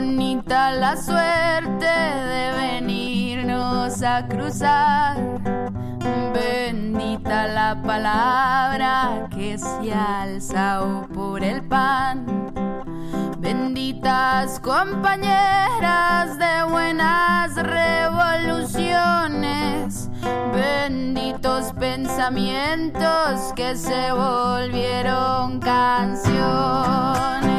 bonita la suerte de venirnos a cruzar. Bendita la palabra que se alza por el pan. Benditas compañeras de buenas revoluciones. Benditos pensamientos que se volvieron canciones.